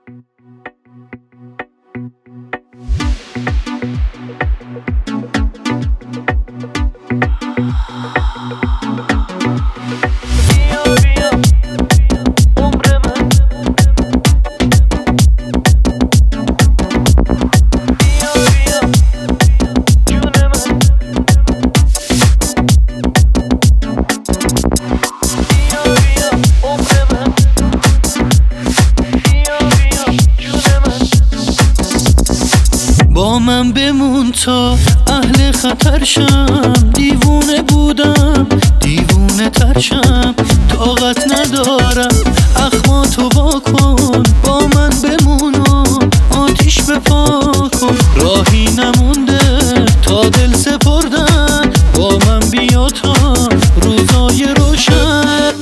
با من بمون تا اهل خطر شم، دیوونه بودم دیوونه تر شم، طاقت ندارم اخماتو واکن، با من بمون و آتیش بپا کن، راهی نمونده تا دل سپردن، با من بیا تا روزای روشن.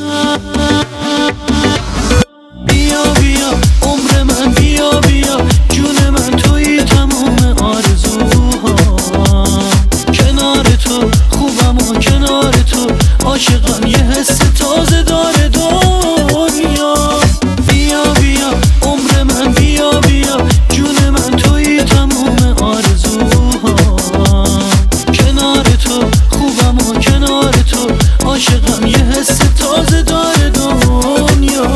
بیا بیا عمر من، بیا بیا جون من، تویی تموم آرزوها، کنار تو خوبم و کنار تو عاشقم، یه حس تازه داره دنیا. بیا بیا عمر من، بیا بیا جون من، تویی تموم آرزوها، کنار تو خوبم و کنار تو عاشقم، یه حس تازه داره دنیا.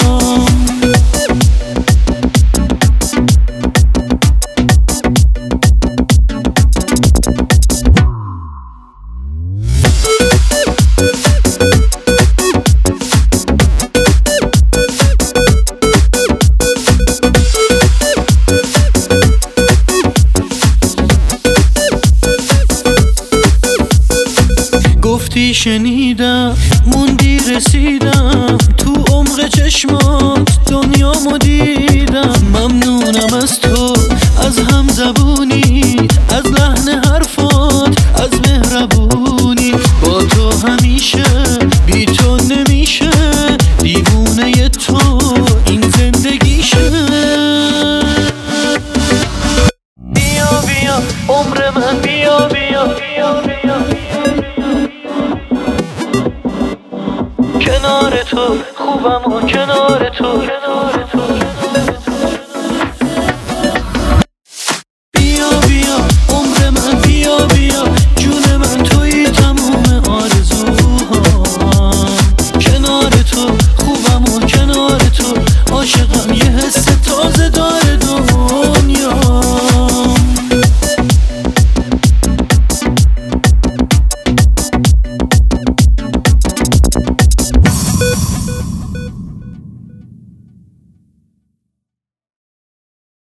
گفتی شنیدم موندی رسیدم، تو عمق چشمات دنیامو دیدم، ممنونم از تو از همزبونیت، از لحن حرفات، از مهربونی، با تو همیشه بی تو نمیشه، دیوونه تو این زندگیشه. بیا بیا عمر من، بیا بیا بیا بیا کنار تو خوبم و کنار تو